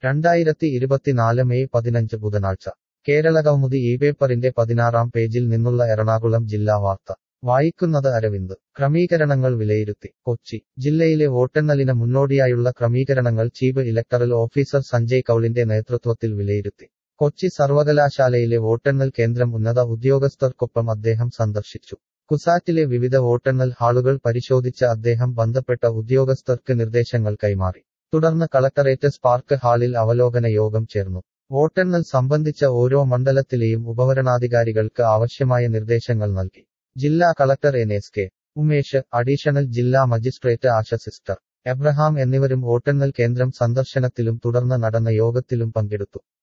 2024 May 15 ബുധനാഴ്ച കേരളകൗമുദി ഇപേപ്പറിന്റെ 16-ാം പേജിൽ നിന്നുള്ള എറണാകുളം ജില്ലാ വാർത്ത വായിക്കുന്നത് അരവിന്ദ് ക്രമീകരണങ്ങൾ വിലയിരുത്തി കൊച്ചി ജില്ലയിലെ വോട്ടെണ്ണലിന് മുന്നോടിയായുള്ള ക്രമീകരണങ്ങൾ ചീഫ് ഇലക്ടറൽ ഓഫീസർ സഞ്ജയ് കൌളിന്റെ നേതൃത്വത്തിൽ വിലയിരുത്തി കൊച്ചി സർവകലാശാലയിലെ വോട്ടെണ്ണൽ കേന്ദ്രം ഉന്നത ഉദ്യോഗസ്ഥർക്കൊപ്പം അദ്ദേഹം സന്ദർശിച്ചു കുസാറ്റിലെ വിവിധ വോട്ടെണ്ണൽ ഹാളുകൾ പരിശോധിച്ച അദ്ദേഹം ബന്ധപ്പെട്ട ഉദ്യോഗസ്ഥർക്ക് നിർദ്ദേശങ്ങൾ കൈമാറി തുടർന്ന് കളക്ടറേറ്റ് സ്പാർക്ക് ഹാളിൽ അവലോകന യോഗം ചേർന്നു വോട്ടെണ്ണൽ സംബന്ധിച്ച ഓരോ മണ്ഡലത്തിലെയും ഉപവരണാധികാരികൾക്ക് ആവശ്യമായ നിർദ്ദേശങ്ങൾ നൽകി ജില്ലാ കളക്ടർ NS.K. ഉമേഷ് അഡീഷണൽ ജില്ലാ മജിസ്ട്രേറ്റ് ആശ സിസ്റ്റർ എബ്രഹാം എന്നിവരും വോട്ടെണ്ണൽ കേന്ദ്രം സന്ദർശനത്തിലും തുടർന്ന് നടന്ന യോഗത്തിലും പങ്കെടുത്തു